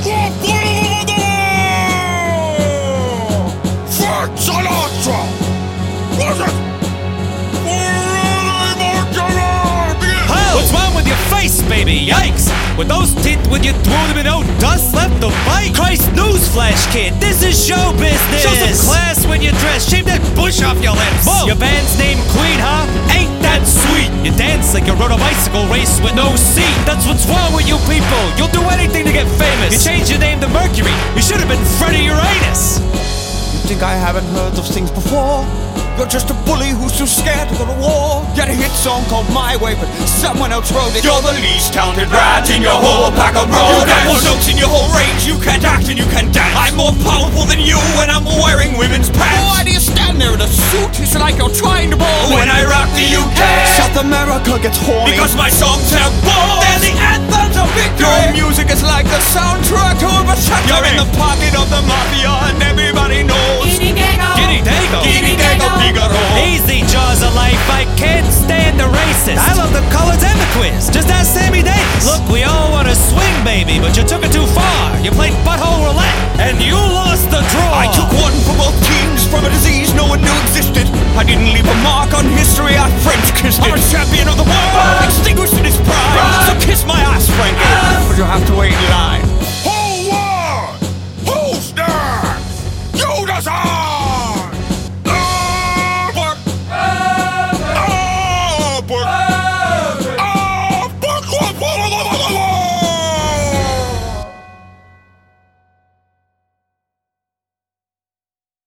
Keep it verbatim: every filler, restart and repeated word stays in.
What's wrong with your face, baby? Yikes! With those teeth, when you threw them in, no dust left to bite? Christ, newsflash, kid, this is show business! Show some class when you dress, shave that bush off your lips! Whoa! Your band's name Queen, huh? Ain't that sweet? You dance like you rode a bicycle race with no seat! That's what's wrong with you people! You'll do anything to get famous! You changed your name to Mercury! You should have been Freddie Uranus! You think I haven't heard those things before? You're just a bully who's too scared to go to war. You had a hit song called My Way, but someone else wrote it. You're the least talented rat in your whole pack of rodents. You got more notes in your whole range, you can't act and you can't dance. I'm more powerful than you when I'm wearing women's pants. Why do you stand there in a suit? It's like you're trying to bowl. When I rock the U K, South America gets horny because my songs have balls. They're the anthems of victory. Your music is like the soundtrack to a century. You're in the pocket of the mafia and everybody knows. Giddy Dago! Giddy Dago! Easy, jaws of life, I can't stand the racist. I love the colors and the quiz, just ask Sammy Davis. Look, we all wanna swing, baby, but you took it too far. You played butthole roulette, and you lost the draw. I took one for both teams from a disease no one knew existed. I didn't leave a mark on history, I French kissed it. I'm a champion of the world, extinguished in his pride. So kiss my ass, Frankie, but you'll have to wait in line.